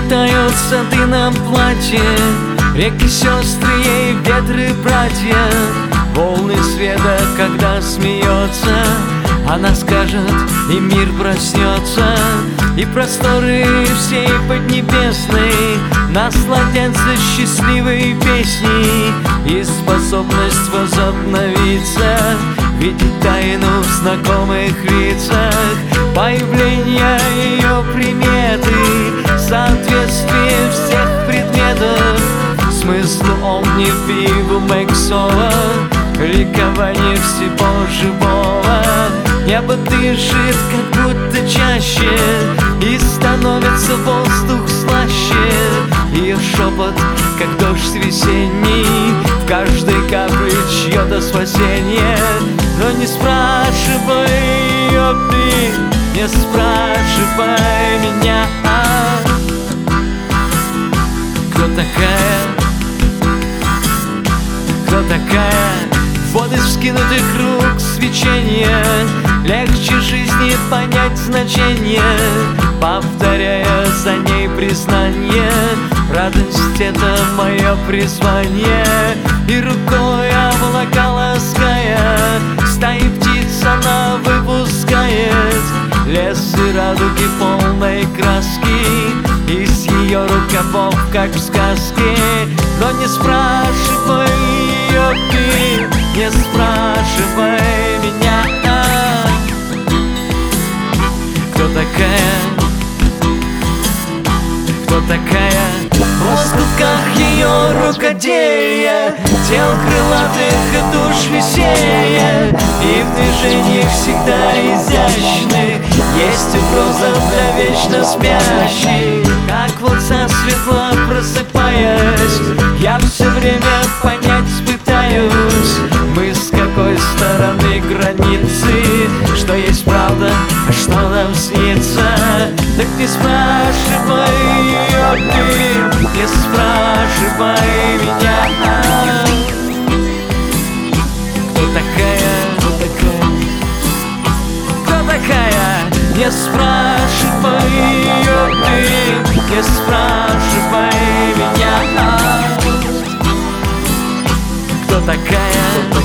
Летают сады на платье, реки, сестры, ей ветры, братья. Волны света, когда смеется, она скажет, и мир проснется. И просторы всей поднебесной насладятся счастливой песней. И способность возобновиться, видеть тайну в знакомых лицах. Появление ее приметы, соответствие всех предметов смыслу омнифигу мексола, ликование всего живого. Небо дышит, как будто чаще, и становится воздух слаще. Ее шепот, как дождь весенний, в каждой капле чье-то спасение. Но не спрашивай ее ты, не спрашивай меня. Кто такая? Кто такая? Вот из вскинутых рук свечение, легче жизни понять значение, повторяя за ней признание. Радость — это мое призвание. И рукой облака лаская, стаи птиц она выпускает. Лес и радуги полной краски, из ее рукавов, как в сказке. Но не спрашивай ее ты, не спрашивай меня. Кто такая? Кто такая? В лоскутках ее рукоделия, тел крылатых и душ веселья, и в движениях всегда изящных есть угроза для вечно спящих. Как вот засветло просыпаясь, я все время понять пытаюсь, мы с какой стороны границы, что есть правда, а что нам снится. Так не спрашивай ее ты, не спрашивай меня. Кто такая? Кто такая? Кто такая? Не спрашивай ее ты, не спрашивай меня. Кто такая?